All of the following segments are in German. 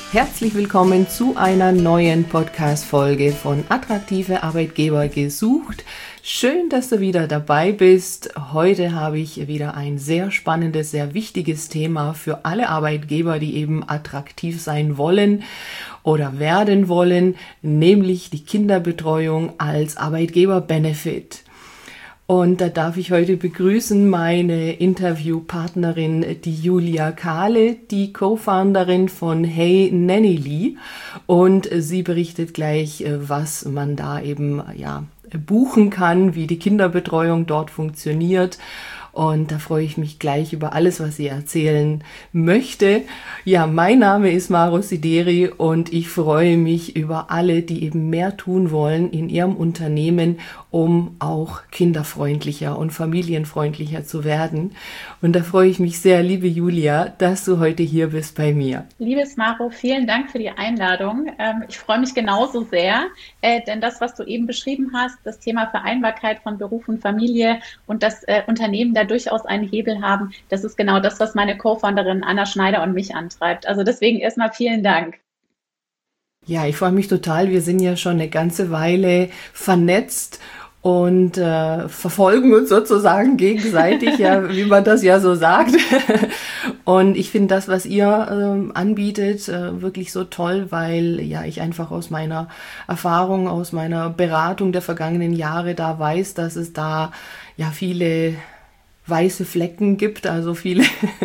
Herzlich willkommen zu einer neuen Podcast-Folge von Attraktive Arbeitgeber gesucht. Schön, dass du wieder dabei bist. Heute habe ich wieder ein sehr spannendes, sehr wichtiges Thema für alle Arbeitgeber, die eben attraktiv sein wollen oder werden wollen, nämlich die Kinderbetreuung als Arbeitgeber-Benefit. Und da darf ich heute begrüßen meine Interviewpartnerin, die Julia Kahle, die Co-Founderin von Hey Nanny. Und sie berichtet gleich, was man da eben buchen kann, wie die Kinderbetreuung dort funktioniert. Und da freue ich mich gleich über alles, was sie erzählen möchte. Ja, mein Name ist Maro Sideri und ich freue mich über alle, die eben mehr tun wollen in ihrem Unternehmen, um auch kinderfreundlicher und familienfreundlicher zu werden. Und da freue ich mich sehr, liebe Julia, dass du heute hier bist bei mir. Liebes Maro, vielen Dank für die Einladung. Ich freue mich genauso sehr, denn das, was du eben beschrieben hast, das Thema Vereinbarkeit von Beruf und Familie und das Unternehmen da durchaus einen Hebel haben, das ist genau das, was meine Co-Founderin Anna Schneider und mich antreibt. Also deswegen erstmal vielen Dank. Ja, ich freue mich total. Wir sind ja schon eine ganze Weile vernetzt und verfolgen uns sozusagen gegenseitig, ja, wie man das ja so sagt. Und ich finde das, was ihr anbietet, wirklich so toll, weil ja ich einfach aus meiner Erfahrung, aus meiner Beratung der vergangenen Jahre da weiß, dass es da ja viele weiße Flecken gibt, also viele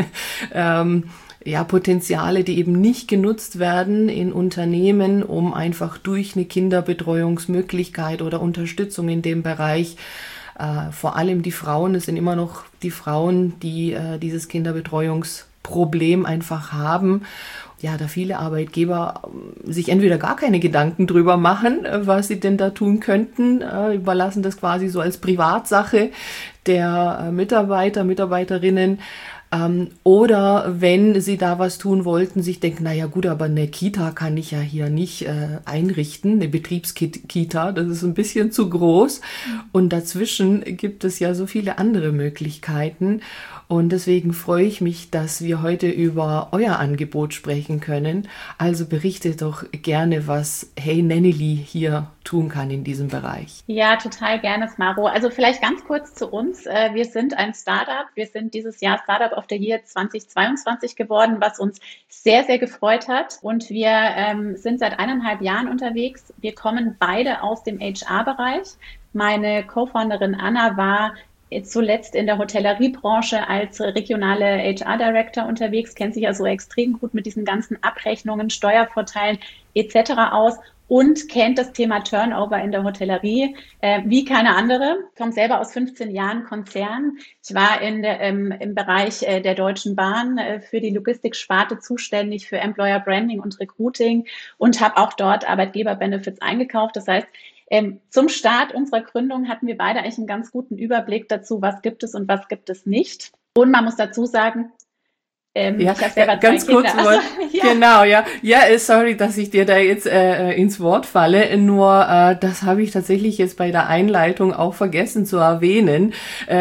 Potenziale, die eben nicht genutzt werden in Unternehmen, um einfach durch eine Kinderbetreuungsmöglichkeit oder Unterstützung in dem Bereich, vor allem die Frauen, es sind immer noch die Frauen, die dieses Kinderbetreuungsproblem einfach haben. Ja, da viele Arbeitgeber sich entweder gar keine Gedanken drüber machen, was sie denn da tun könnten, überlassen das quasi so als Privatsache der Mitarbeiter, Mitarbeiterinnen, oder wenn sie da was tun wollten, sich denken, naja gut, aber eine Kita kann ich ja hier nicht einrichten, eine Betriebskita, das ist ein bisschen zu groß. Und dazwischen gibt es ja so viele andere Möglichkeiten. Und deswegen freue ich mich, dass wir heute über euer Angebot sprechen können. Also berichtet doch gerne, was Hey Nanny hier tun kann in diesem Bereich. Ja, total gerne, Maro. Also vielleicht ganz kurz zu uns. Wir sind ein Startup. Wir sind dieses Jahr Startup of the Year 2022 geworden, was uns sehr, sehr gefreut hat. Und wir sind seit 1,5 Jahren unterwegs. Wir kommen beide aus dem HR-Bereich. Meine Co-Founderin Anna war zuletzt in der Hotelleriebranche als regionale HR-Director unterwegs, kennt sich also extrem gut mit diesen ganzen Abrechnungen, Steuervorteilen etc. aus und kennt das Thema Turnover in der Hotellerie wie keine andere. Ich komme selber aus 15 Jahren Konzern. Ich war im Bereich der Deutschen Bahn für die Logistiksparte zuständig für Employer Branding und Recruiting und habe auch dort Arbeitgeber-Benefits eingekauft. Das heißt, zum Start unserer Gründung hatten wir beide eigentlich einen ganz guten Überblick dazu, was gibt es und was gibt es nicht. Und man muss dazu sagen, ich habe selber ganz kurz, genau, sorry, dass ich dir da jetzt ins Wort falle, nur das habe ich tatsächlich jetzt bei der Einleitung auch vergessen zu erwähnen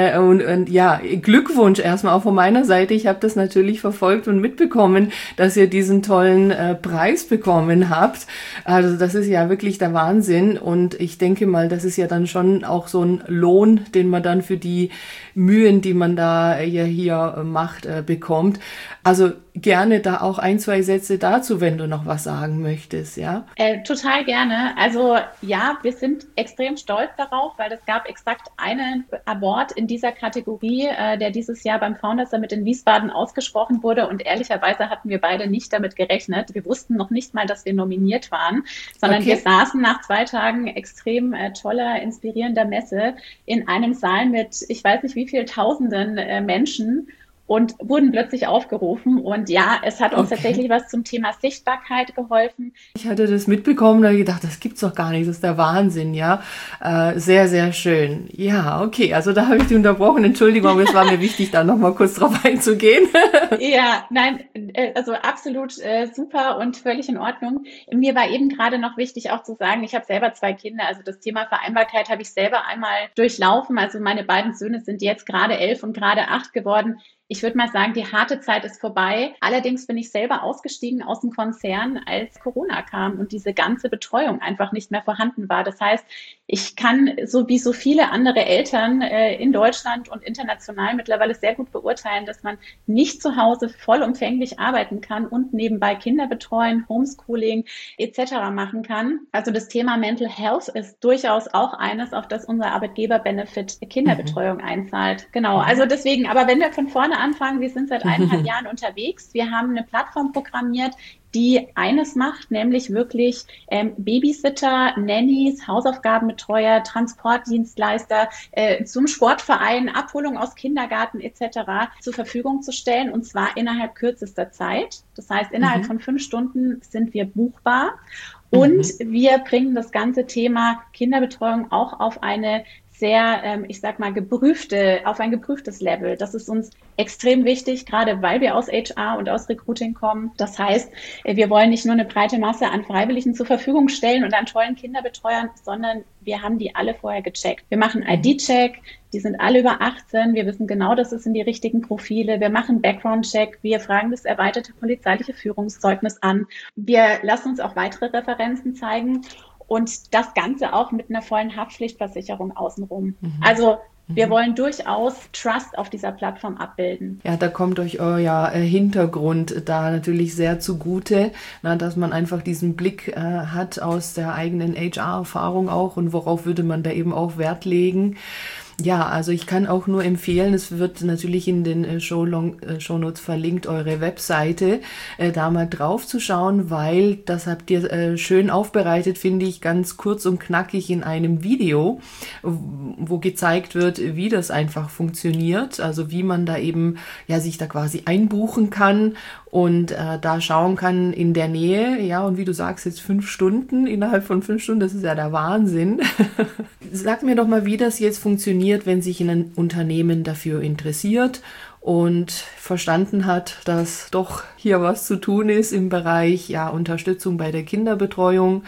und ja, Glückwunsch erstmal auch von meiner Seite, ich habe das natürlich verfolgt und mitbekommen, dass ihr diesen tollen Preis bekommen habt, also das ist ja wirklich der Wahnsinn und ich denke mal, das ist ja dann schon auch so ein Lohn, den man dann für die Mühen, die man da ja hier macht, bekommt. Also gerne da auch 1, 2 Sätze dazu, wenn du noch was sagen möchtest, ja? Total gerne. Also ja, wir sind extrem stolz darauf, weil es gab exakt einen Award in dieser Kategorie, der dieses Jahr beim Founders Summit in Wiesbaden ausgesprochen wurde und ehrlicherweise hatten wir beide nicht damit gerechnet. Wir wussten noch nicht mal, dass wir nominiert waren, sondern wir saßen nach 2 Tagen extrem toller, inspirierender Messe in einem Saal mit, ich weiß nicht wie viel Tausenden Menschen und wurden plötzlich aufgerufen. Und ja, es hat uns tatsächlich was zum Thema Sichtbarkeit geholfen. Ich hatte das mitbekommen und gedacht, das gibt's doch gar nicht, das ist der Wahnsinn, ja. Sehr, sehr schön. Ja, okay, also da habe ich dich unterbrochen, Entschuldigung, aber es war mir wichtig, da nochmal kurz drauf einzugehen. Ja, nein, also absolut super und völlig in Ordnung. Mir war eben gerade noch wichtig auch zu sagen, ich habe selber 2 Kinder, also das Thema Vereinbarkeit habe ich selber einmal durchlaufen. Also meine beiden Söhne sind jetzt gerade 11 und gerade 8 geworden. ich würde mal sagen, die harte Zeit ist vorbei. Allerdings bin ich selber ausgestiegen aus dem Konzern, als Corona kam und diese ganze Betreuung einfach nicht mehr vorhanden war. Das heißt, ich kann, so wie so viele andere Eltern in Deutschland und international mittlerweile sehr gut beurteilen, dass man nicht zu Hause vollumfänglich arbeiten kann und nebenbei Kinder betreuen, Homeschooling etc. machen kann. Also das Thema Mental Health ist durchaus auch eines, auf das unser Arbeitgeber-Benefit Kinderbetreuung einzahlt. Genau, also deswegen, aber wenn wir von vorne anfangen, wir sind seit 1,5 Jahren unterwegs. Wir haben eine Plattform programmiert, die eines macht, nämlich wirklich Babysitter, Nannies, Hausaufgabenbetreuer, Transportdienstleister zum Sportverein, Abholung aus Kindergarten etc. zur Verfügung zu stellen, und zwar innerhalb kürzester Zeit. Das heißt, innerhalb von 5 Stunden sind wir buchbar. Und wir bringen das ganze Thema Kinderbetreuung auch auf eine sehr, ich sag mal, auf ein geprüftes Level. Das ist uns extrem wichtig, gerade weil wir aus HR und aus Recruiting kommen. Das heißt, wir wollen nicht nur eine breite Masse an Freiwilligen zur Verfügung stellen und an tollen Kinderbetreuern, sondern wir haben die alle vorher gecheckt. Wir machen ID-Check, die sind alle über 18. Wir wissen genau, das sind die richtigen Profile. Wir machen Background-Check. Wir fragen das erweiterte polizeiliche Führungszeugnis an. Wir lassen uns auch weitere Referenzen zeigen. Und das Ganze auch mit einer vollen Haftpflichtversicherung außenrum. Also wir wollen durchaus Trust auf dieser Plattform abbilden. Ja, da kommt euch euer Hintergrund da natürlich sehr zugute, dass man einfach diesen Blick hat aus der eigenen HR-Erfahrung auch, und worauf würde man da eben auch Wert legen. Ja, also ich kann auch nur empfehlen, es wird natürlich in den Shownotes verlinkt, eure Webseite, da mal drauf zu schauen, weil das habt ihr schön aufbereitet, finde ich, ganz kurz und knackig in einem Video, wo gezeigt wird, wie das einfach funktioniert, also wie man da eben sich da quasi einbuchen kann und da schauen kann in der Nähe, ja, und wie du sagst, jetzt 5 Stunden, innerhalb von 5 Stunden, das ist ja der Wahnsinn. Sag mir doch mal, wie das jetzt funktioniert, wenn sich ein Unternehmen dafür interessiert und verstanden hat, dass doch hier was zu tun ist im Bereich Unterstützung bei der Kinderbetreuung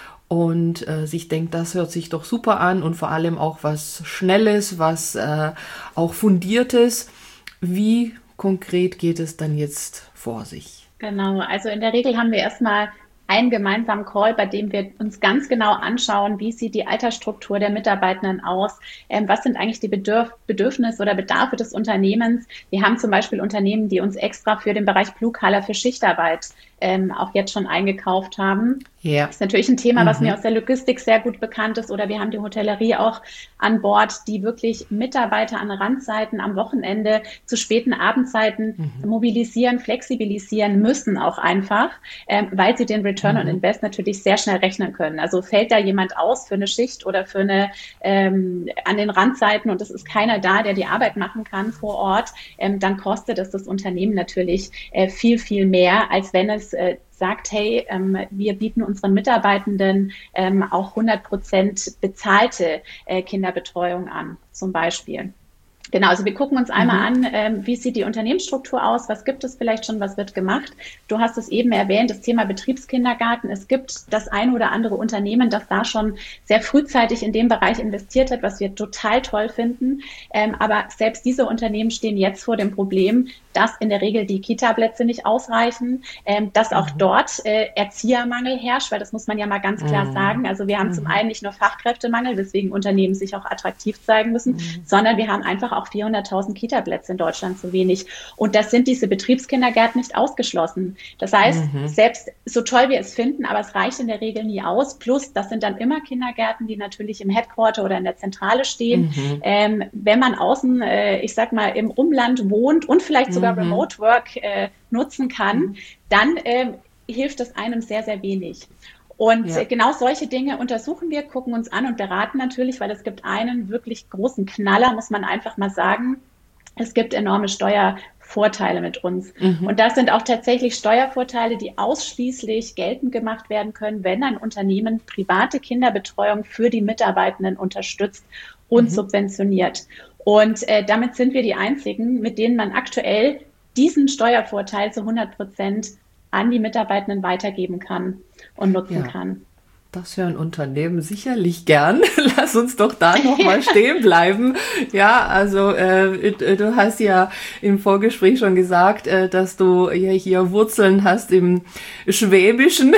und sich denkt, das hört sich doch super an und vor allem auch was Schnelles, was auch Fundiertes. Wie konkret geht es dann jetzt vor sich? Genau, also in der Regel haben wir erstmal einen gemeinsamen Call, bei dem wir uns ganz genau anschauen, wie sieht die Altersstruktur der Mitarbeitenden aus, was sind eigentlich die Bedürfnisse oder Bedarfe des Unternehmens. Wir haben zum Beispiel Unternehmen, die uns extra für den Bereich Blue Collar für Schichtarbeit auch jetzt schon eingekauft haben. Ja. Das ist natürlich ein Thema, was mir aus der Logistik sehr gut bekannt ist. Oder wir haben die Hotellerie auch an Bord, die wirklich Mitarbeiter an Randzeiten am Wochenende zu späten Abendzeiten mobilisieren, flexibilisieren müssen auch einfach, weil sie den Return on Invest natürlich sehr schnell rechnen können. Also fällt da jemand aus für eine Schicht oder für eine an den Randzeiten und es ist keiner da, der die Arbeit machen kann vor Ort, dann kostet es das Unternehmen natürlich viel, viel mehr, als wenn es sagt, hey, wir bieten unseren Mitarbeitenden auch 100% bezahlte Kinderbetreuung an, zum Beispiel. Genau, also wir gucken uns einmal an, wie sieht die Unternehmensstruktur aus, was gibt es vielleicht schon, was wird gemacht. Du hast es eben erwähnt, das Thema Betriebskindergarten. Es gibt das eine oder andere Unternehmen, das da schon sehr frühzeitig in dem Bereich investiert hat, was wir total toll finden. Aber selbst diese Unternehmen stehen jetzt vor dem Problem, dass in der Regel die Kita-Plätze nicht ausreichen, dass auch dort Erziehermangel herrscht, weil das muss man ja mal ganz klar sagen. Also wir haben zum einen nicht nur Fachkräftemangel, weswegen Unternehmen sich auch attraktiv zeigen müssen, sondern wir haben einfach auch 400.000 Kita-Plätze in Deutschland zu wenig. Und das sind diese Betriebskindergärten nicht ausgeschlossen. Das heißt, selbst so toll wir es finden, aber es reicht in der Regel nie aus. Plus, das sind dann immer Kindergärten, die natürlich im Headquarter oder in der Zentrale stehen. Wenn man außen, ich sag mal, im Umland wohnt und vielleicht sogar Remote Work nutzen kann, dann hilft es einem sehr, sehr wenig. Und genau solche Dinge untersuchen wir, gucken uns an und beraten natürlich, weil es gibt einen wirklich großen Knaller, muss man einfach mal sagen. Es gibt enorme Steuervorteile mit uns. Und das sind auch tatsächlich Steuervorteile, die ausschließlich geltend gemacht werden können, wenn ein Unternehmen private Kinderbetreuung für die Mitarbeitenden unterstützt und subventioniert. Und damit sind wir die Einzigen, mit denen man aktuell diesen Steuervorteil zu 100% an die Mitarbeitenden weitergeben kann und nutzen kann. Das hören Unternehmen sicherlich gern. Lass uns doch da nochmal stehen bleiben. Ja, also du hast ja im Vorgespräch schon gesagt, dass du ja hier Wurzeln hast im Schwäbischen.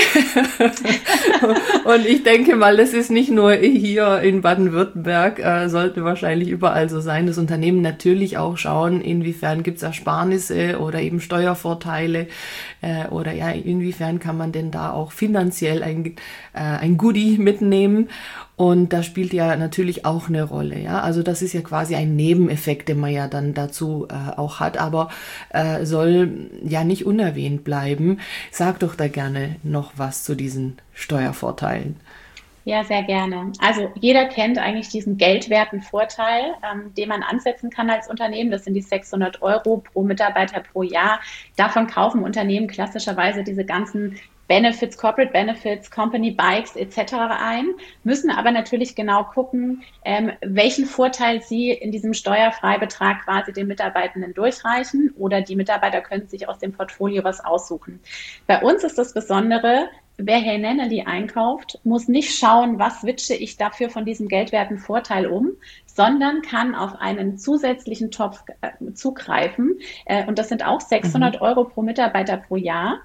Und ich denke mal, das ist nicht nur hier in Baden-Württemberg, sollte wahrscheinlich überall so sein. Das Unternehmen natürlich auch schauen, inwiefern gibt es Ersparnisse oder eben Steuervorteile oder ja, inwiefern kann man denn da auch finanziell ein Goodie mitnehmen. Und das spielt ja natürlich auch eine Rolle, ja. Also das ist ja quasi ein Nebeneffekt, den man ja dann dazu auch hat, aber soll ja nicht unerwähnt bleiben. Sag doch da gerne noch was zu diesen Steuervorteilen. Ja, sehr gerne. Also jeder kennt eigentlich diesen geldwerten Vorteil, den man ansetzen kann als Unternehmen. Das sind die 600 Euro pro Mitarbeiter pro Jahr. Davon kaufen Unternehmen klassischerweise diese ganzen Benefits, Corporate Benefits, Company Bikes etc. ein, müssen aber natürlich genau gucken, welchen Vorteil sie in diesem Steuerfreibetrag quasi den Mitarbeitenden durchreichen oder die Mitarbeiter können sich aus dem Portfolio was aussuchen. Bei uns ist das Besondere, wer Hey Nenneli einkauft, muss nicht schauen, was switche ich dafür von diesem geldwerten Vorteil um, sondern kann auf einen zusätzlichen Topf zugreifen. Und das sind auch 600 Euro pro Mitarbeiter pro Jahr.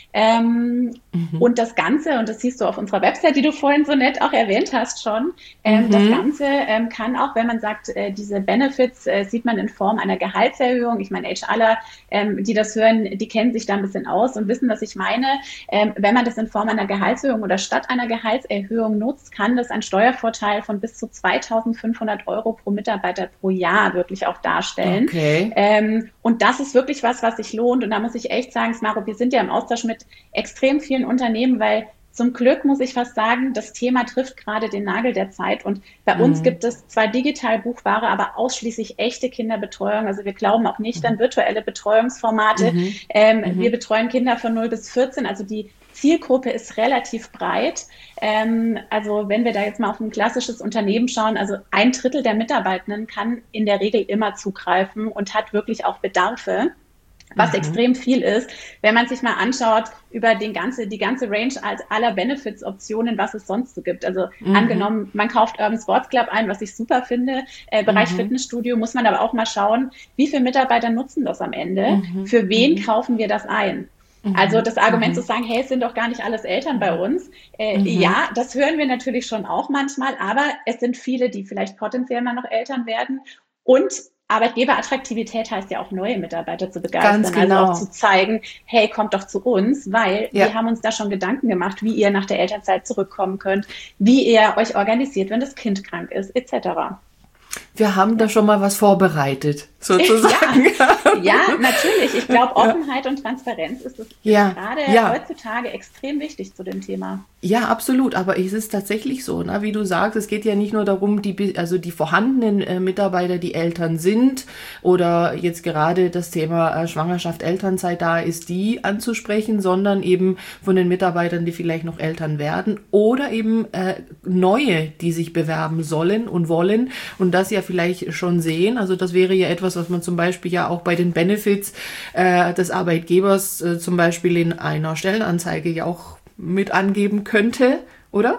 Und das Ganze, und das siehst du auf unserer Website, die du vorhin so nett auch erwähnt hast schon, das Ganze kann auch, wenn man sagt, diese Benefits sieht man in Form einer Gehaltserhöhung. Ich meine, HRler, die das hören, die kennen sich da ein bisschen aus und wissen, was ich meine. Wenn man das in Form einer Gehaltserhöhung oder statt einer Gehaltserhöhung nutzt, kann das einen Steuervorteil von bis zu 2.500 Euro pro Mitarbeiter pro Jahr wirklich auch darstellen. Okay. Und das ist wirklich was sich lohnt. Und da muss ich echt sagen, Smaro, wir sind ja im Austausch mit extrem vielen Unternehmen, weil zum Glück muss ich fast sagen, das Thema trifft gerade den Nagel der Zeit. Und bei uns gibt es zwar digital buchbare, aber ausschließlich echte Kinderbetreuung. Also wir glauben auch nicht an virtuelle Betreuungsformate. Wir betreuen Kinder von 0 bis 14. Also die Zielgruppe ist relativ breit. Also wenn wir da jetzt mal auf ein klassisches Unternehmen schauen, also 1/3 der Mitarbeitenden kann in der Regel immer zugreifen und hat wirklich auch Bedarfe. Was extrem viel ist, wenn man sich mal anschaut über die ganze Range aller Benefits-Optionen, was es sonst so gibt. Also angenommen, man kauft Urban Sports Club ein, was ich super finde, Bereich Fitnessstudio, muss man aber auch mal schauen, wie viele Mitarbeiter nutzen das am Ende? Für wen kaufen wir das ein? Also das Argument zu sagen, hey, es sind doch gar nicht alles Eltern bei uns. Ja, das hören wir natürlich schon auch manchmal, aber es sind viele, die vielleicht potenziell mal noch Eltern werden. Und Arbeitgeberattraktivität heißt ja auch, neue Mitarbeiter zu begeistern. Ganz genau. Also auch zu zeigen, hey, kommt doch zu uns, weil wir haben uns da schon Gedanken gemacht, wie ihr nach der Elternzeit zurückkommen könnt, wie ihr euch organisiert, wenn das Kind krank ist, etc. Wir haben da schon mal was vorbereitet, sozusagen. Ja, natürlich. Ich glaube, Offenheit und Transparenz ist gerade heutzutage extrem wichtig zu dem Thema. Ja, absolut. Aber es ist tatsächlich so, ne? Wie du sagst, es geht ja nicht nur darum, die vorhandenen Mitarbeiter, die Eltern sind oder jetzt gerade das Thema Schwangerschaft, Elternzeit da ist, die anzusprechen, sondern eben von den Mitarbeitern, die vielleicht noch Eltern werden oder eben neue, die sich bewerben sollen und wollen und das ja vielleicht schon sehen. Also das wäre ja etwas, was man zum Beispiel ja auch bei den Benefits des Arbeitgebers zum Beispiel in einer Stellenanzeige ja auch mit angeben könnte, oder?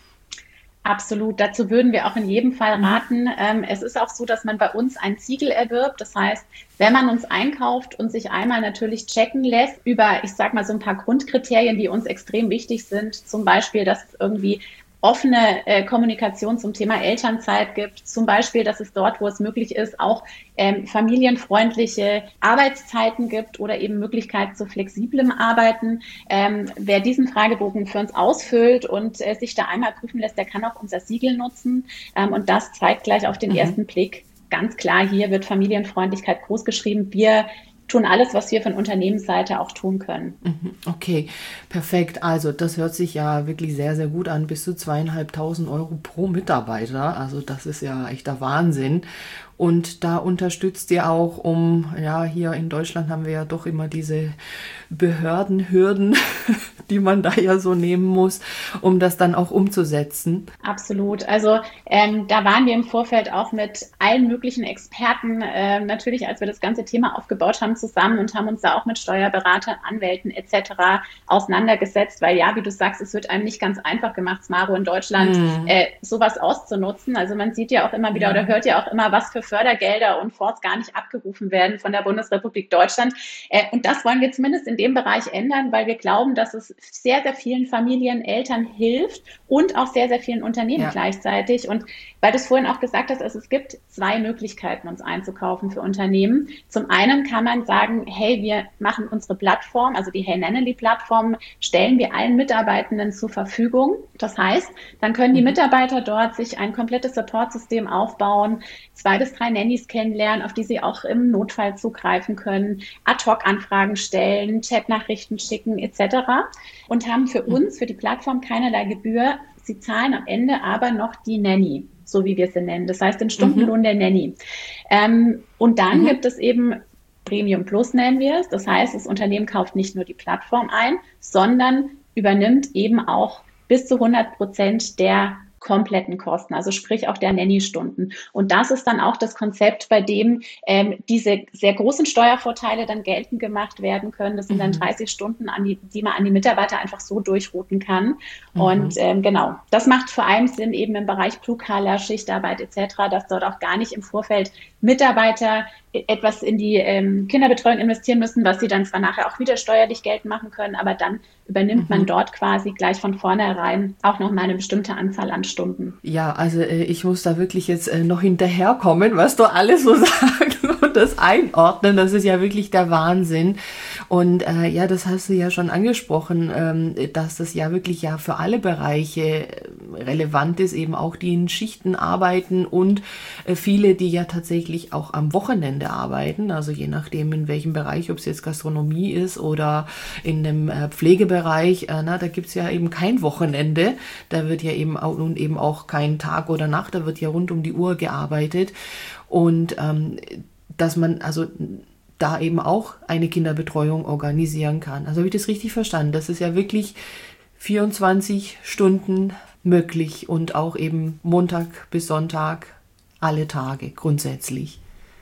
Absolut. Dazu würden wir auch in jedem Fall raten. Es ist auch so, dass man bei uns ein Siegel erwirbt. Das heißt, wenn man uns einkauft und sich einmal natürlich checken lässt über, ich sag mal, so ein paar Grundkriterien, die uns extrem wichtig sind, zum Beispiel, dass es irgendwie offene Kommunikation zum Thema Elternzeit gibt, zum Beispiel, dass es dort, wo es möglich ist, auch familienfreundliche Arbeitszeiten gibt oder eben Möglichkeit zu flexiblem Arbeiten. Wer diesen Fragebogen für uns ausfüllt und sich da einmal prüfen lässt, der kann auch unser Siegel nutzen. Und das zeigt gleich auf den ersten Blick ganz klar, hier wird Familienfreundlichkeit großgeschrieben. Wir tun alles, was wir von Unternehmensseite auch tun können. Okay, perfekt. Also das hört sich ja wirklich sehr, sehr gut an. Bis zu 2.500 Euro pro Mitarbeiter. Also das ist ja echter Wahnsinn. Und da unterstützt ihr auch hier in Deutschland haben wir ja doch immer diese Behördenhürden, die man da ja so nehmen muss, um das dann auch umzusetzen. Absolut. Also da waren wir im Vorfeld auch mit allen möglichen Experten, natürlich, als wir das ganze Thema aufgebaut haben, zusammen und haben uns da auch mit Steuerberatern, Anwälten etc. auseinandergesetzt, weil ja, wie du sagst, es wird einem nicht ganz einfach gemacht, Smaro, in Deutschland sowas auszunutzen. Also man sieht ja auch immer wieder oder hört ja auch immer, was für Fördergelder und Fonds gar nicht abgerufen werden von der Bundesrepublik Deutschland. Und das wollen wir zumindest in dem Bereich ändern, weil wir glauben, dass es sehr, sehr vielen Familien, Eltern hilft und auch sehr, sehr vielen Unternehmen gleichzeitig. Und weil du es vorhin auch gesagt hast, also es gibt zwei Möglichkeiten, uns einzukaufen für Unternehmen. Zum einen kann man sagen, hey, wir machen unsere Plattform, also die Hey Nanny-Plattform, stellen wir allen Mitarbeitenden zur Verfügung. Das heißt, dann können die Mitarbeiter dort sich ein komplettes Supportsystem aufbauen, 2 bis 3 Nannies kennenlernen, auf die sie auch im Notfall zugreifen können, Ad-Hoc-Anfragen stellen, Chatnachrichten schicken etc. und haben für uns, für die Plattform keinerlei Gebühr. Sie zahlen am Ende aber noch die Nanny, so wie wir sie nennen. Das heißt den Stundenlohn der Nanny. Und dann gibt es eben Premium Plus, nennen wir es. Das heißt, das Unternehmen kauft nicht nur die Plattform ein, sondern übernimmt eben auch bis zu 100% der kompletten Kosten, also sprich auch der Nanny-Stunden. Und das ist dann auch das Konzept, bei dem diese sehr großen Steuervorteile dann geltend gemacht werden können. Das sind dann 30 Stunden, die man an die Mitarbeiter einfach so durchrouten kann. Und genau, das macht vor allem Sinn eben im Bereich Blue-Collar, Schichtarbeit etc., dass dort auch gar nicht im Vorfeld Mitarbeiter etwas in die Kinderbetreuung investieren müssen, was sie dann zwar nachher auch wieder steuerlich geltend machen können, aber dann übernimmt man dort quasi gleich von vornherein auch noch mal eine bestimmte Anzahl an Stunden. Ja, also ich muss da wirklich jetzt noch hinterherkommen, was du alles so sagst und das einordnen. Das ist ja wirklich der Wahnsinn. Und ja, das hast du ja schon angesprochen, dass das ja wirklich ja für alle Bereiche relevant ist, eben auch die in Schichten arbeiten und viele, die ja tatsächlich auch am Wochenende arbeiten, also je nachdem in welchem Bereich, ob es jetzt Gastronomie ist oder in dem Pflegebereich, da gibt's ja eben kein Wochenende, da wird ja eben auch, und eben auch kein Tag oder Nacht, da wird ja rund um die Uhr gearbeitet und dass man also da eben auch eine Kinderbetreuung organisieren kann. Also habe ich das richtig verstanden? Das ist ja wirklich 24 Stunden möglich und auch eben Montag bis Sonntag alle Tage grundsätzlich.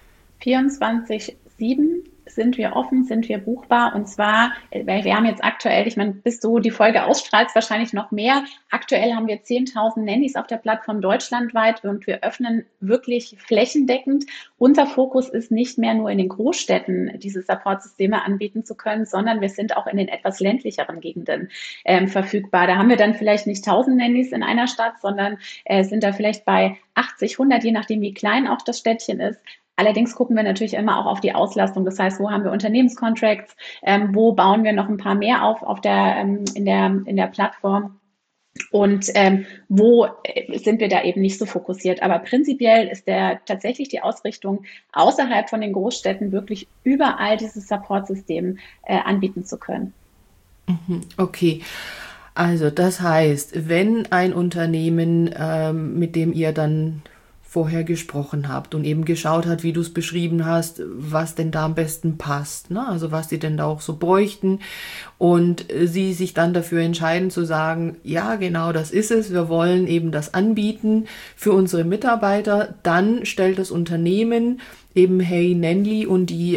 24/7 sind wir offen, sind wir buchbar und zwar, weil wir haben jetzt aktuell, ich meine, bis du die Folge ausstrahlst, wahrscheinlich noch mehr. Aktuell haben wir 10.000 Nannies auf der Plattform deutschlandweit und wir öffnen wirklich flächendeckend. Unser Fokus ist nicht mehr nur in den Großstädten diese Supportsysteme anbieten zu können, sondern wir sind auch in den etwas ländlicheren Gegenden verfügbar. Da haben wir dann vielleicht nicht 1.000 Nannies in einer Stadt, sondern sind da vielleicht bei 80, 100, je nachdem wie klein auch das Städtchen ist. Allerdings gucken wir natürlich immer auch auf die Auslastung. Das heißt, wo haben wir Unternehmenscontracts, wo bauen wir noch ein paar mehr auf der, in der Plattform und wo sind wir da eben nicht so fokussiert. Aber prinzipiell ist tatsächlich die Ausrichtung, außerhalb von den Großstädten wirklich überall dieses Support-System anbieten zu können. Okay. Also das heißt, wenn ein Unternehmen, mit dem ihr dann vorher gesprochen habt und eben geschaut hat, wie du es beschrieben hast, was denn da am besten passt, ne? Also was sie denn da auch so bräuchten und sie sich dann dafür entscheiden zu sagen, ja genau, das ist es, wir wollen eben das anbieten für unsere Mitarbeiter, dann stellt das Unternehmen eben Hey Nanny und die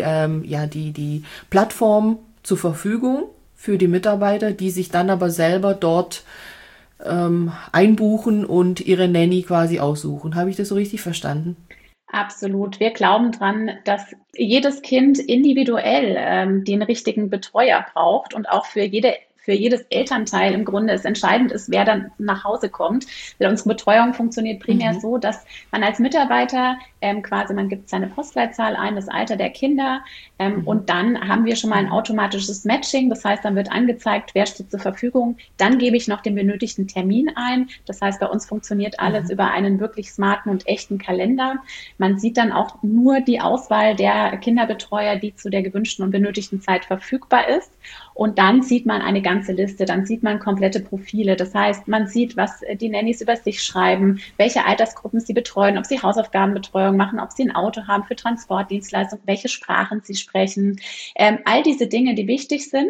Plattform zur Verfügung für die Mitarbeiter, die sich dann aber selber dort einbuchen und ihre Nanny quasi aussuchen. Habe ich das so richtig verstanden? Absolut. Wir glauben dran, dass jedes Kind individuell den richtigen Betreuer braucht und auch für jedes Elternteil im Grunde es entscheidend ist, wer dann nach Hause kommt. Weil unsere Betreuung funktioniert primär so, dass man als Mitarbeiter quasi, man gibt seine Postleitzahl ein, das Alter der Kinder und dann haben wir schon mal ein automatisches Matching. Das heißt, dann wird angezeigt, wer steht zur Verfügung. Dann gebe ich noch den benötigten Termin ein. Das heißt, bei uns funktioniert alles über einen wirklich smarten und echten Kalender. Man sieht dann auch nur die Auswahl der Kinderbetreuer, die zu der gewünschten und benötigten Zeit verfügbar ist. Und dann sieht man eine ganze Liste, dann sieht man komplette Profile. Das heißt, man sieht, was die Nannies über sich schreiben, welche Altersgruppen sie betreuen, ob sie Hausaufgabenbetreuung machen, ob sie ein Auto haben für Transportdienstleistungen, welche Sprachen sie sprechen. All diese Dinge, die wichtig sind.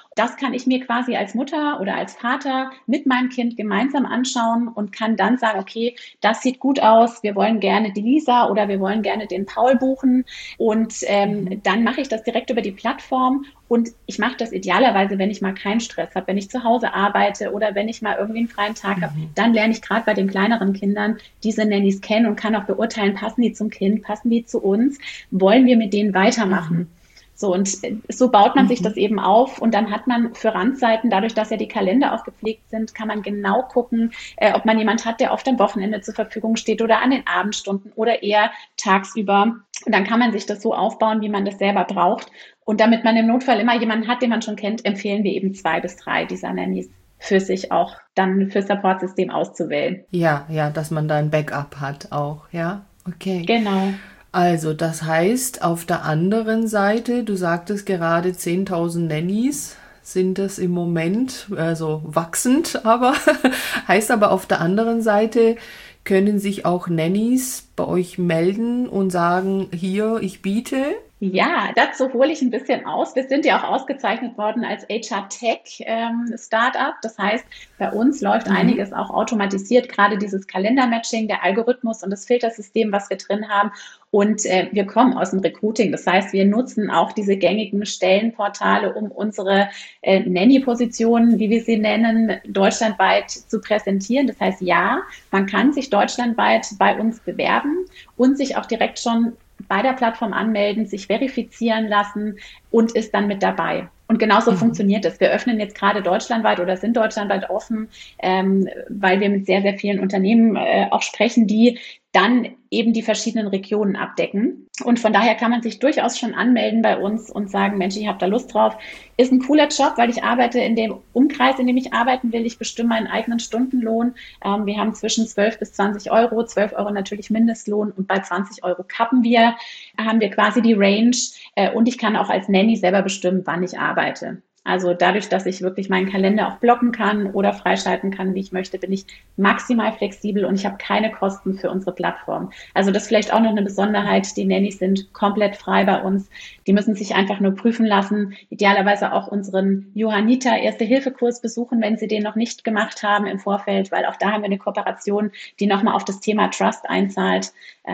Das kann ich mir quasi als Mutter oder als Vater mit meinem Kind gemeinsam anschauen und kann dann sagen, okay, das sieht gut aus, wir wollen gerne die Lisa oder wir wollen gerne den Paul buchen. Und dann mache ich das direkt über die Plattform. Und ich mache das idealerweise, wenn ich mal keinen Stress habe, wenn ich zu Hause arbeite oder wenn ich mal irgendwie einen freien Tag habe. Dann lerne ich gerade bei den kleineren Kindern diese Nannies kennen und kann auch beurteilen, passen die zum Kind, passen die zu uns, wollen wir mit denen weitermachen. So, und so baut man sich das eben auf und dann hat man für Randzeiten, dadurch, dass ja die Kalender auch gepflegt sind, kann man genau gucken, ob man jemand hat, der oft am Wochenende zur Verfügung steht oder an den Abendstunden oder eher tagsüber. Und dann kann man sich das so aufbauen, wie man das selber braucht. Und damit man im Notfall immer jemanden hat, den man schon kennt, empfehlen wir eben 2 bis 3 dieser Nannies für sich auch dann fürs Supportsystem auszuwählen. Ja, ja, dass man da ein Backup hat auch, ja, okay. Genau. Also das heißt, auf der anderen Seite, du sagtest gerade 10.000 Nannies sind das im Moment, also wachsend, aber heißt aber auf der anderen Seite können sich auch Nannies bei euch melden und sagen, hier, ich biete. Ja, dazu hole ich ein bisschen aus. Wir sind ja auch ausgezeichnet worden als HR Tech Startup. Das heißt, bei uns läuft einiges auch automatisiert, gerade dieses Kalendermatching, der Algorithmus und das Filtersystem, was wir drin haben. Und wir kommen aus dem Recruiting. Das heißt, wir nutzen auch diese gängigen Stellenportale, um unsere Nanny-Positionen, wie wir sie nennen, deutschlandweit zu präsentieren. Das heißt, ja, man kann sich deutschlandweit bei uns bewerben und sich auch direkt schon bei der Plattform anmelden, sich verifizieren lassen und ist dann mit dabei. Und genauso funktioniert es. Wir öffnen jetzt gerade deutschlandweit oder sind deutschlandweit offen, weil wir mit sehr, sehr vielen Unternehmen auch sprechen, die dann eben die verschiedenen Regionen abdecken. Und von daher kann man sich durchaus schon anmelden bei uns und sagen, Mensch, ich habe da Lust drauf. Ist ein cooler Job, weil ich arbeite in dem Umkreis, in dem ich arbeiten will. Ich bestimme meinen eigenen Stundenlohn. Wir haben zwischen 12 bis 20 Euro, 12 Euro natürlich Mindestlohn und bei 20 Euro kappen wir, haben wir quasi die Range und ich kann auch als Nanny selber bestimmen, wann ich arbeite. Also dadurch, dass ich wirklich meinen Kalender auch blocken kann oder freischalten kann, wie ich möchte, bin ich maximal flexibel und ich habe keine Kosten für unsere Plattform. Also das ist vielleicht auch noch eine Besonderheit. Die Nannies sind komplett frei bei uns. Die müssen sich einfach nur prüfen lassen. Idealerweise auch unseren Johanniter Erste-Hilfe-Kurs besuchen, wenn sie den noch nicht gemacht haben im Vorfeld, weil auch da haben wir eine Kooperation, die nochmal auf das Thema Trust einzahlt.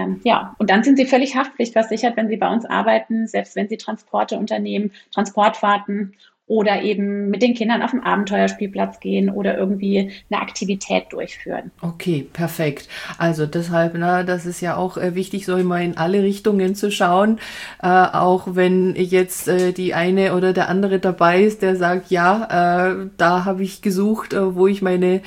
Und dann sind sie völlig haftpflichtversichert, wenn sie bei uns arbeiten, selbst wenn sie Transporte unternehmen, Transportfahrten oder eben mit den Kindern auf den Abenteuerspielplatz gehen oder irgendwie eine Aktivität durchführen. Okay, perfekt. Also deshalb, das ist ja auch wichtig, so immer in alle Richtungen zu schauen, auch wenn jetzt die eine oder der andere dabei ist, der sagt, ja, da habe ich gesucht, wo ich meine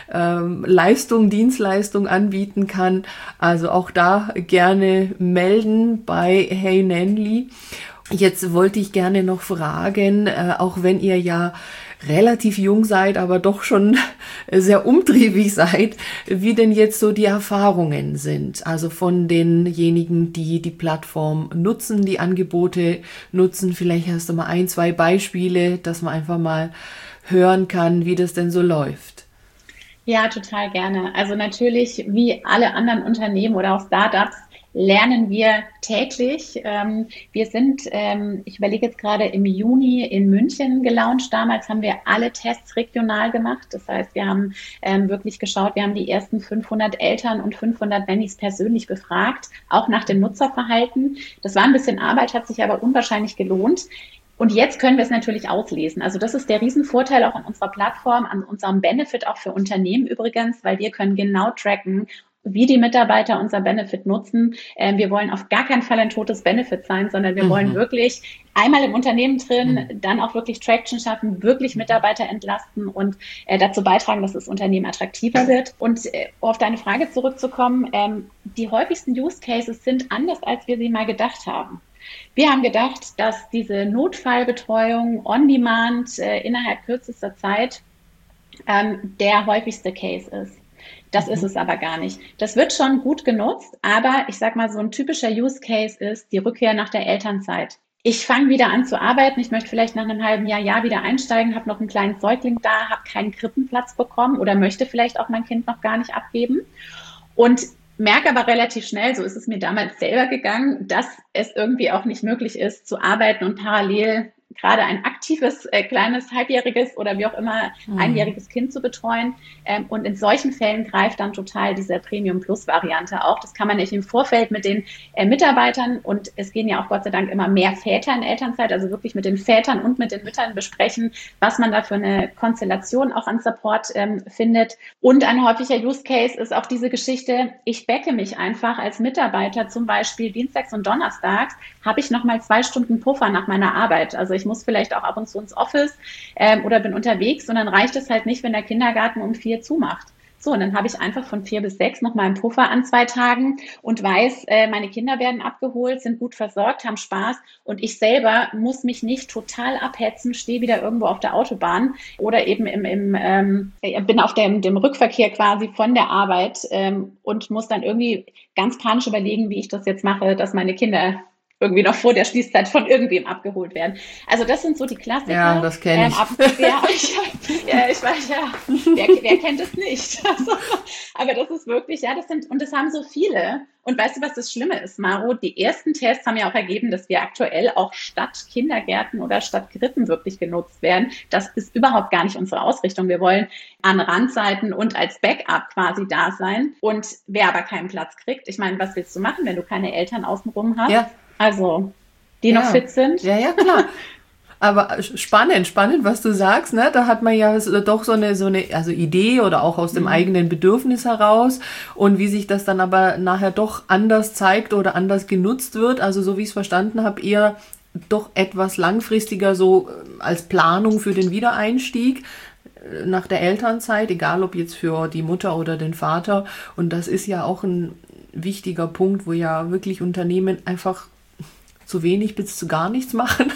Dienstleistung anbieten kann. Also auch da gerne melden bei Hey Nanny. Jetzt wollte ich gerne noch fragen, auch wenn ihr ja relativ jung seid, aber doch schon sehr umtriebig seid, wie denn jetzt so die Erfahrungen sind. Also von denjenigen, die die Plattform nutzen, die Angebote nutzen. Vielleicht hast du mal 1, 2 Beispiele, dass man einfach mal hören kann, wie das denn so läuft. Ja, total gerne. Also natürlich, wie alle anderen Unternehmen oder auch Startups, lernen wir täglich. Wir sind, ich überlege jetzt gerade, im Juni in München gelauncht. Damals haben wir alle Tests regional gemacht. Das heißt, wir haben wirklich geschaut, wir haben die ersten 500 Eltern und 500 Nannies persönlich befragt, auch nach dem Nutzerverhalten. Das war ein bisschen Arbeit, hat sich aber unwahrscheinlich gelohnt. Und jetzt können wir es natürlich auslesen. Also das ist der Riesenvorteil auch an unserer Plattform, an unserem Benefit auch für Unternehmen übrigens, weil wir können genau tracken, wie die Mitarbeiter unser Benefit nutzen. Wir wollen auf gar keinen Fall ein totes Benefit sein, sondern wir wollen wirklich einmal im Unternehmen drin, dann auch wirklich Traction schaffen, wirklich Mitarbeiter entlasten und dazu beitragen, dass das Unternehmen attraktiver wird. Und auf deine Frage zurückzukommen, die häufigsten Use Cases sind anders, als wir sie mal gedacht haben. Wir haben gedacht, dass diese Notfallbetreuung on demand innerhalb kürzester Zeit der häufigste Case ist. Das ist es aber gar nicht. Das wird schon gut genutzt, aber ich sag mal, so ein typischer Use Case ist die Rückkehr nach der Elternzeit. Ich fange wieder an zu arbeiten, ich möchte vielleicht nach einem halben Jahr wieder einsteigen, habe noch einen kleinen Säugling da, habe keinen Krippenplatz bekommen oder möchte vielleicht auch mein Kind noch gar nicht abgeben und merke aber relativ schnell, so ist es mir damals selber gegangen, dass es irgendwie auch nicht möglich ist, zu arbeiten und parallel gerade ein aktives, kleines, halbjähriges oder wie auch immer einjähriges Kind zu betreuen. Und in solchen Fällen greift dann total diese Premium-Plus-Variante auch. Das kann man nicht im Vorfeld mit den Mitarbeitern, und es gehen ja auch Gott sei Dank immer mehr Väter in Elternzeit, also wirklich mit den Vätern und mit den Müttern besprechen, was man da für eine Konstellation auch an Support findet. Und ein häufiger Use Case ist auch diese Geschichte, ich backe mich einfach als Mitarbeiter, zum Beispiel dienstags und donnerstags, habe ich nochmal 2 Stunden Puffer nach meiner Arbeit. Also ich muss vielleicht auch ab und zu ins Office oder bin unterwegs, und dann reicht es halt nicht, wenn der Kindergarten um 4 zumacht. So, und dann habe ich einfach von 4 bis 6 nochmal einen Puffer an 2 Tagen und weiß, meine Kinder werden abgeholt, sind gut versorgt, haben Spaß, und ich selber muss mich nicht total abhetzen, stehe wieder irgendwo auf der Autobahn oder eben bin auf dem Rückverkehr quasi von der Arbeit und muss dann irgendwie ganz panisch überlegen, wie ich das jetzt mache, dass meine Kinder irgendwie noch vor der Schließzeit von irgendwem abgeholt werden. Also das sind so die Klassiker. Ja, das kenne ich. Ich weiß ja, wer kennt es nicht? Also, aber das ist wirklich, ja, das haben so viele. Und weißt du, was das Schlimme ist, Maro? Die ersten Tests haben ja auch ergeben, dass wir aktuell auch statt Kindergärten oder statt Krippen wirklich genutzt werden. Das ist überhaupt gar nicht unsere Ausrichtung. Wir wollen an Randzeiten und als Backup quasi da sein. Und wer aber keinen Platz kriegt, ich meine, was willst du machen, wenn du keine Eltern außenrum hast? Ja. Also, die noch fit sind. Ja, klar. Aber spannend, was du sagst, ne? Da hat man ja doch so eine also Idee oder auch aus dem eigenen Bedürfnis heraus, und wie sich das dann aber nachher doch anders zeigt oder anders genutzt wird. Also so wie ich es verstanden habe, eher doch etwas langfristiger so als Planung für den Wiedereinstieg nach der Elternzeit, egal ob jetzt für die Mutter oder den Vater. Und das ist ja auch ein wichtiger Punkt, wo ja wirklich Unternehmen einfach zu wenig bis zu gar nichts machen.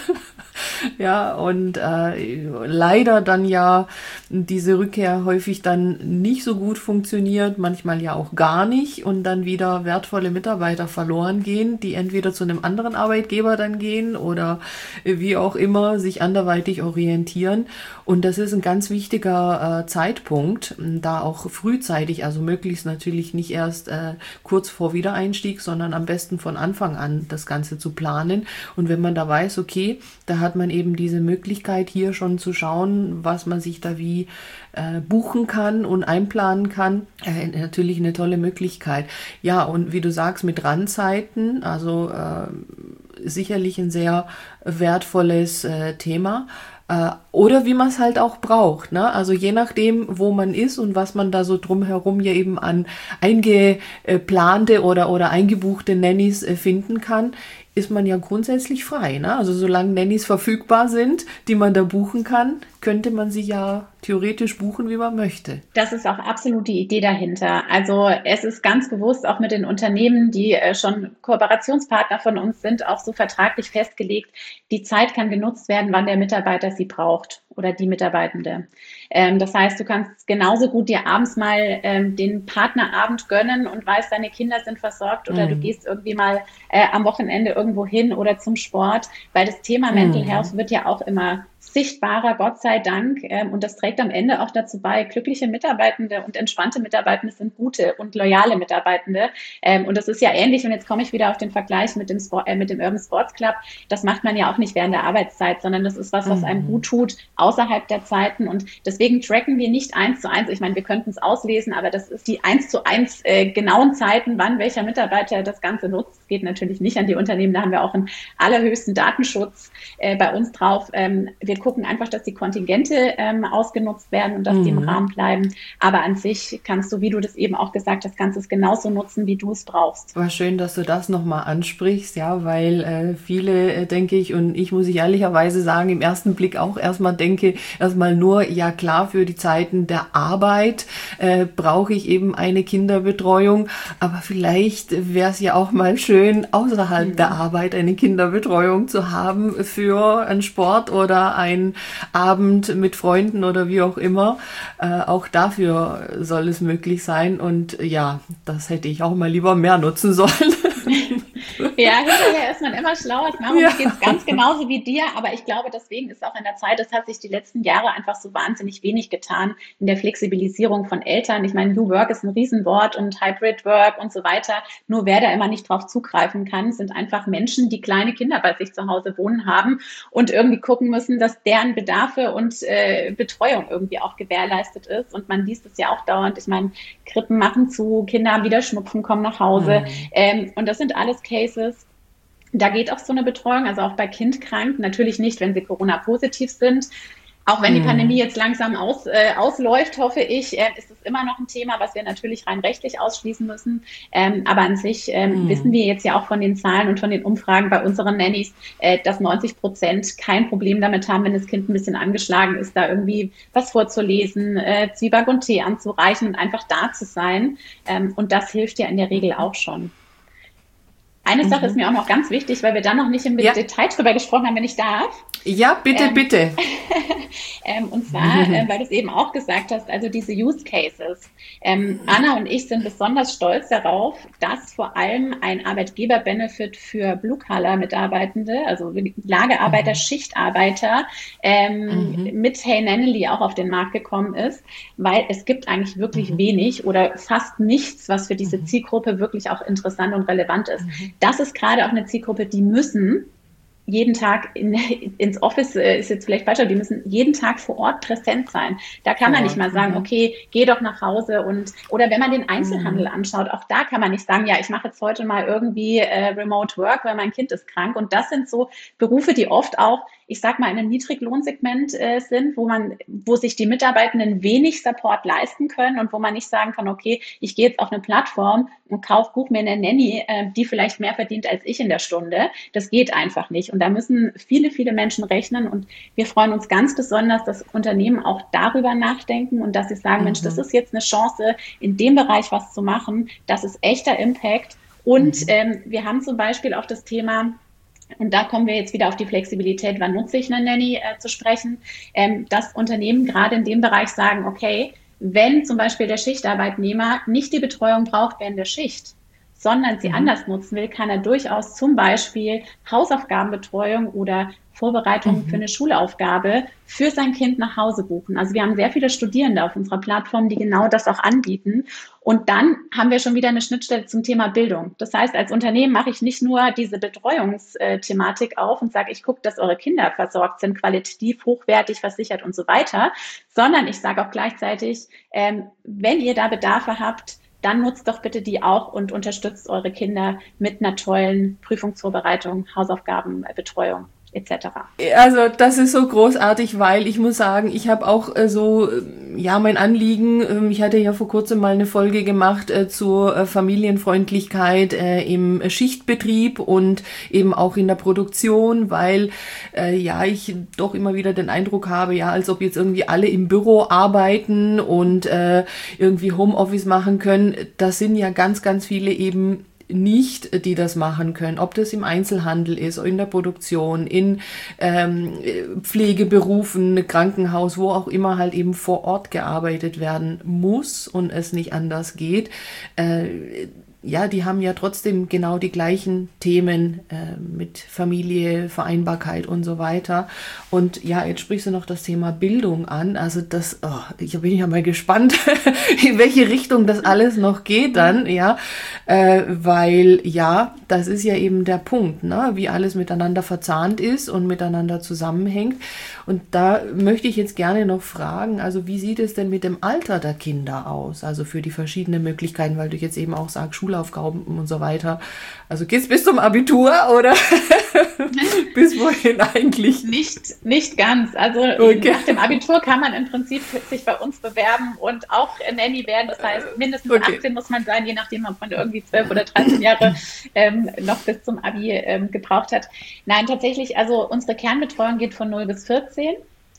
Ja, und leider dann ja diese Rückkehr häufig dann nicht so gut funktioniert, manchmal ja auch gar nicht, und dann wieder wertvolle Mitarbeiter verloren gehen, die entweder zu einem anderen Arbeitgeber dann gehen oder wie auch immer sich anderweitig orientieren. Und das ist ein ganz wichtiger Zeitpunkt, da auch frühzeitig, also möglichst natürlich nicht erst kurz vor Wiedereinstieg, sondern am besten von Anfang an das Ganze zu planen. Und wenn man da weiß, okay, da hat man eben diese Möglichkeit, hier schon zu schauen, was man sich da wie buchen kann und einplanen kann. Natürlich eine tolle Möglichkeit. Ja, und wie du sagst, mit Randzeiten, also sicherlich ein sehr wertvolles Thema. Oder wie man es halt auch braucht, ne? Also je nachdem, wo man ist und was man da so drumherum ja eben an eingeplante oder eingebuchte Nannies finden kann, ist man ja grundsätzlich frei, ne? Also solange Nannies verfügbar sind, die man da buchen kann, könnte man sie ja theoretisch buchen, wie man möchte. Das ist auch absolut die Idee dahinter. Also es ist ganz bewusst auch mit den Unternehmen, die schon Kooperationspartner von uns sind, auch so vertraglich festgelegt, die Zeit kann genutzt werden, wann der Mitarbeiter sie braucht oder die Mitarbeitende. Das heißt, du kannst genauso gut dir abends mal den Partnerabend gönnen und weißt, deine Kinder sind versorgt, oder du gehst irgendwie mal am Wochenende irgendwo hin oder zum Sport, weil das Thema Mental Health wird ja auch immer sichtbarer, Gott sei Dank. Und das trägt am Ende auch dazu bei, glückliche Mitarbeitende und entspannte Mitarbeitende sind gute und loyale Mitarbeitende. Und das ist ja ähnlich. Und jetzt komme ich wieder auf den Vergleich mit dem Urban Sports Club. Das macht man ja auch nicht während der Arbeitszeit, sondern das ist was einem gut tut, außerhalb der Zeiten. Und deswegen tracken wir nicht 1:1. Ich meine, wir könnten es auslesen, aber das ist die 1:1 genauen Zeiten, wann welcher Mitarbeiter das Ganze nutzt. Das geht natürlich nicht an die Unternehmen. Da haben wir auch einen allerhöchsten Datenschutz bei uns drauf. Wir gucken einfach, dass die Kontingente ausgenutzt werden und dass die im Rahmen bleiben. Aber an sich kannst du, wie du das eben auch gesagt hast, kannst es genauso nutzen, wie du es brauchst. War schön, dass du das nochmal ansprichst, ja, weil viele, denke ich, und ich muss ehrlicherweise sagen, im ersten Blick auch erstmal nur, ja klar, für die Zeiten der Arbeit brauche ich eben eine Kinderbetreuung, aber vielleicht wäre es ja auch mal schön, außerhalb der Arbeit eine Kinderbetreuung zu haben für einen Sport oder ein Abend mit Freunden oder wie auch immer. Auch dafür soll es möglich sein. Und ja, das hätte ich auch mal lieber mehr nutzen sollen. Ja, hinterher ist man immer schlauer. Maro, mir geht es ganz genauso wie dir, aber ich glaube, deswegen ist auch in der Zeit, es hat sich die letzten Jahre einfach so wahnsinnig wenig getan in der Flexibilisierung von Eltern. Ich meine, New Work ist ein Riesenwort und Hybrid Work und so weiter. Nur wer da immer nicht drauf zugreifen kann, sind einfach Menschen, die kleine Kinder bei sich zu Hause wohnen haben und irgendwie gucken müssen, dass deren Bedarfe und Betreuung irgendwie auch gewährleistet ist. Und man liest es ja auch dauernd. Ich meine, Krippen machen zu, Kinder haben wieder Schnupfen, kommen nach Hause. Und das sind alles Cases, da geht auch so eine Betreuung, also auch bei Kindkranken, natürlich nicht, wenn sie Corona-positiv sind. Auch wenn die Pandemie jetzt langsam ausläuft, hoffe ich, ist es immer noch ein Thema, was wir natürlich rein rechtlich ausschließen müssen. Aber an sich wissen wir jetzt ja auch von den Zahlen und von den Umfragen bei unseren Nannies, dass 90% kein Problem damit haben, wenn das Kind ein bisschen angeschlagen ist, da irgendwie was vorzulesen, Zwieback und Tee anzureichen und einfach da zu sein. Und das hilft ja in der Regel auch schon. Eine Sache ist mir auch noch ganz wichtig, weil wir da noch nicht im Detail drüber gesprochen haben, wenn ich darf. Ja, bitte, bitte. Und zwar, weil du es eben auch gesagt hast, also diese Use Cases. Anna und ich sind besonders stolz darauf, dass vor allem ein Arbeitgeber-Benefit für Blue-Collar-Mitarbeitende, also Lagerarbeiter, Schichtarbeiter, mit Hey Nanny auch auf den Markt gekommen ist, weil es gibt eigentlich wirklich wenig oder fast nichts, was für diese Zielgruppe wirklich auch interessant und relevant ist. Das ist gerade auch eine Zielgruppe, die müssen jeden Tag ins Office, ist jetzt vielleicht falsch, aber die müssen jeden Tag vor Ort präsent sein. Da kann man nicht mal sagen, okay, geh doch nach Hause oder wenn man den Einzelhandel anschaut, auch da kann man nicht sagen, ja, ich mache jetzt heute mal irgendwie Remote Work, weil mein Kind ist krank. Und das sind so Berufe, die oft auch, ich sag mal, in einem Niedriglohnsegment sind, wo sich die Mitarbeitenden wenig Support leisten können und wo man nicht sagen kann, okay, ich gehe jetzt auf eine Plattform und buche mir eine Nanny, die vielleicht mehr verdient als ich in der Stunde. Das geht einfach nicht. Und da müssen viele, viele Menschen rechnen. Und wir freuen uns ganz besonders, dass Unternehmen auch darüber nachdenken und dass sie sagen, Mensch, das ist jetzt eine Chance, in dem Bereich was zu machen. Das ist echter Impact. Und wir haben zum Beispiel auch das Thema, und da kommen wir jetzt wieder auf die Flexibilität, wann nutze ich eine Nanny zu sprechen, dass Unternehmen gerade in dem Bereich sagen, okay, wenn zum Beispiel der Schichtarbeitnehmer nicht die Betreuung braucht während der Schicht, sondern sie anders nutzen will, kann er durchaus zum Beispiel Hausaufgabenbetreuung oder Vorbereitung für eine Schulaufgabe für sein Kind nach Hause buchen. Also wir haben sehr viele Studierende auf unserer Plattform, die genau das auch anbieten. Und dann haben wir schon wieder eine Schnittstelle zum Thema Bildung. Das heißt, als Unternehmen mache ich nicht nur diese Betreuungsthematik auf und sage, ich gucke, dass eure Kinder versorgt sind, qualitativ, hochwertig, versichert und so weiter, sondern ich sage auch gleichzeitig, wenn ihr da Bedarfe habt, dann nutzt doch bitte die auch und unterstützt eure Kinder mit einer tollen Prüfungsvorbereitung, Hausaufgabenbetreuung etc. Also das ist so großartig, weil ich muss sagen, ich habe auch mein Anliegen, ich hatte ja vor kurzem mal eine Folge gemacht zur Familienfreundlichkeit im Schichtbetrieb und eben auch in der Produktion, weil ich doch immer wieder den Eindruck habe, als ob jetzt irgendwie alle im Büro arbeiten und irgendwie Homeoffice machen können. Das sind ja ganz, ganz viele eben nicht, die das machen können, ob das im Einzelhandel ist, in der Produktion, in Pflegeberufen, Krankenhaus, wo auch immer halt eben vor Ort gearbeitet werden muss und es nicht anders geht. Die haben ja trotzdem genau die gleichen Themen mit Familie, Vereinbarkeit und so weiter. Und ja, jetzt sprichst du noch das Thema Bildung an. Also ich bin ja mal gespannt, in welche Richtung das alles noch geht dann, weil das ist ja eben der Punkt, ne? Wie alles miteinander verzahnt ist und miteinander zusammenhängt. Und da möchte ich jetzt gerne noch fragen, also wie sieht es denn mit dem Alter der Kinder aus? Also für die verschiedenen Möglichkeiten, weil du jetzt eben auch sagst, Schulaufgaben und so weiter. Also geht's bis zum Abitur oder bis wohin eigentlich? Nicht ganz. Also nach dem Abitur kann man im Prinzip sich bei uns bewerben und auch Nanny werden. Das heißt, mindestens 18 muss man sein, je nachdem, ob man irgendwie 12 oder 13 Jahre noch bis zum Abi gebraucht hat. Nein, tatsächlich, also unsere Kernbetreuung geht von 0 bis 14.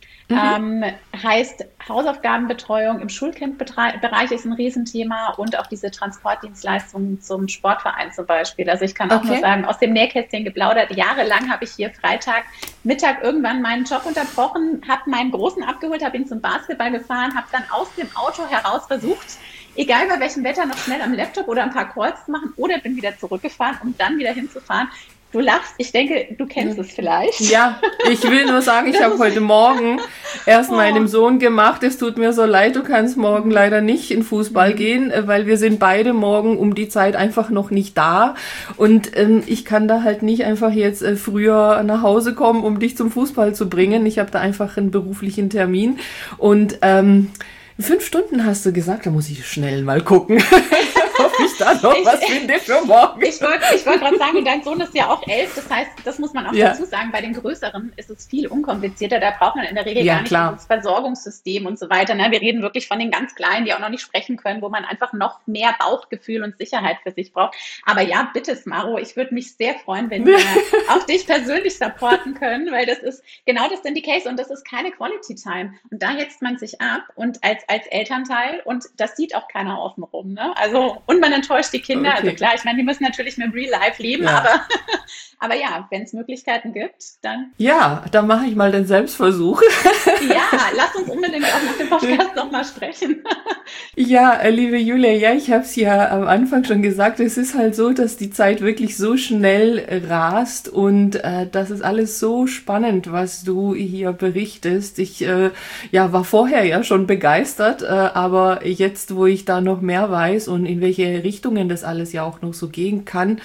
Heißt, Hausaufgabenbetreuung im Schulkindbereich ist ein Riesenthema und auch diese Transportdienstleistungen zum Sportverein zum Beispiel. Also ich kann auch nur sagen, aus dem Nähkästchen geplaudert, jahrelang habe ich hier Freitagmittag irgendwann meinen Job unterbrochen, habe meinen Großen abgeholt, habe ihn zum Basketball gefahren, habe dann aus dem Auto heraus versucht, egal bei welchem Wetter, noch schnell am Laptop oder ein paar Calls zu machen oder bin wieder zurückgefahren, um dann wieder hinzufahren. Du lachst, ich denke, du kennst es vielleicht. Ja, ich will nur sagen, ich habe heute Morgen erst meinem Sohn gemacht, es tut mir so leid, du kannst morgen leider nicht in Fußball gehen, weil wir sind beide morgen um die Zeit einfach noch nicht da und ich kann da halt nicht einfach jetzt früher nach Hause kommen, um dich zum Fußball zu bringen. Ich habe da einfach einen beruflichen Termin und 5 Stunden hast du gesagt, da muss ich schnell mal gucken. Ob ich da noch was finde für morgen. Ich wollte gerade sagen, dein Sohn ist ja auch 11, das heißt, das muss man auch dazu sagen, bei den Größeren ist es viel unkomplizierter, da braucht man in der Regel gar nicht das Versorgungssystem und so weiter. Ne? Wir reden wirklich von den ganz Kleinen, die auch noch nicht sprechen können, wo man einfach noch mehr Bauchgefühl und Sicherheit für sich braucht. Aber ja, bitte, Smaro, ich würde mich sehr freuen, wenn wir auch dich persönlich supporten können, weil das ist genau das sind die Case und das ist keine Quality Time. Und da hetzt man sich ab und als Elternteil und das sieht auch keiner offen rum. Ne? Also und man enttäuscht die Kinder. Okay. Also klar, ich meine, die müssen natürlich mit Real Life leben, aber ja, wenn es Möglichkeiten gibt, dann... Ja, dann mache ich mal den Selbstversuch. Ja, lass uns unbedingt auch nach dem Podcast nochmal sprechen. Ja, liebe Julia, ich habe es ja am Anfang schon gesagt, es ist halt so, dass die Zeit wirklich so schnell rast und das ist alles so spannend, was du hier berichtest. Ich war vorher ja schon begeistert, aber jetzt, wo ich da noch mehr weiß und in welche Richtungen das alles ja auch noch so gehen kann,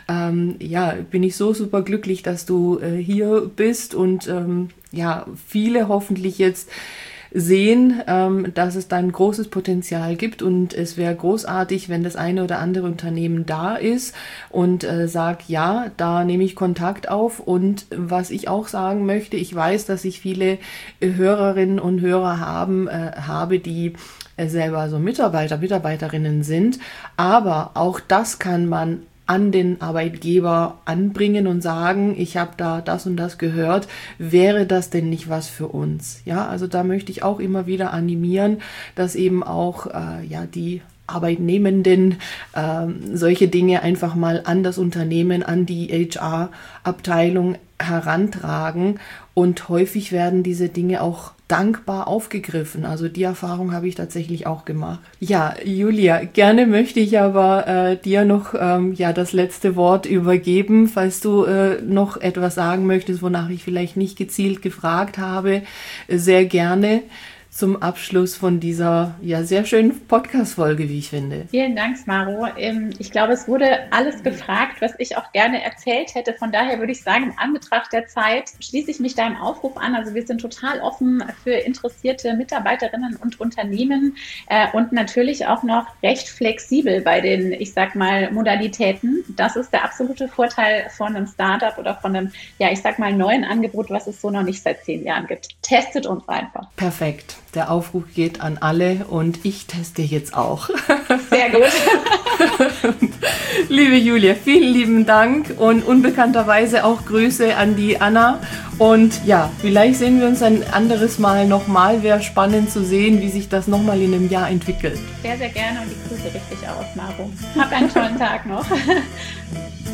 bin ich so super glücklich, dass du hier bist und viele hoffentlich jetzt sehen, dass es da ein großes Potenzial gibt und es wäre großartig, wenn das eine oder andere Unternehmen da ist und sagt, ja, da nehme ich Kontakt auf und was ich auch sagen möchte, ich weiß, dass ich viele Hörerinnen und Hörer habe, die selber so Mitarbeiterinnen sind, aber auch das kann man an den Arbeitgeber anbringen und sagen, ich habe da das und das gehört, wäre das denn nicht was für uns? Ja, also da möchte ich auch immer wieder animieren, dass eben auch die Arbeitnehmenden solche Dinge einfach mal an das Unternehmen, an die HR-Abteilung herantragen und häufig werden diese Dinge auch dankbar aufgegriffen. Also die Erfahrung habe ich tatsächlich auch gemacht. Ja, Julia, gerne möchte ich aber dir noch das letzte Wort übergeben, falls du noch etwas sagen möchtest, wonach ich vielleicht nicht gezielt gefragt habe. Sehr gerne zum Abschluss von dieser sehr schönen Podcast-Folge, wie ich finde. Vielen Dank, Smaro. Ich glaube, es wurde alles gefragt, was ich auch gerne erzählt hätte. Von daher würde ich sagen, in Anbetracht der Zeit schließe ich mich deinem Aufruf an. Also wir sind total offen für interessierte Mitarbeiterinnen und Unternehmen und natürlich auch noch recht flexibel bei den, ich sag mal, Modalitäten. Das ist der absolute Vorteil von einem Startup oder von einem, neuen Angebot, was es so noch nicht seit 10 Jahren gibt. Testet uns einfach. Perfekt. Der Aufruf geht an alle und ich teste jetzt auch. Sehr gut. Liebe Julia, vielen lieben Dank und unbekannterweise auch Grüße an die Anna. Und ja, vielleicht sehen wir uns ein anderes Mal nochmal. Wäre spannend zu sehen, wie sich das nochmal in einem Jahr entwickelt. Sehr, sehr gerne und die Grüße richtig aus, Maro. Hab einen tollen Tag noch.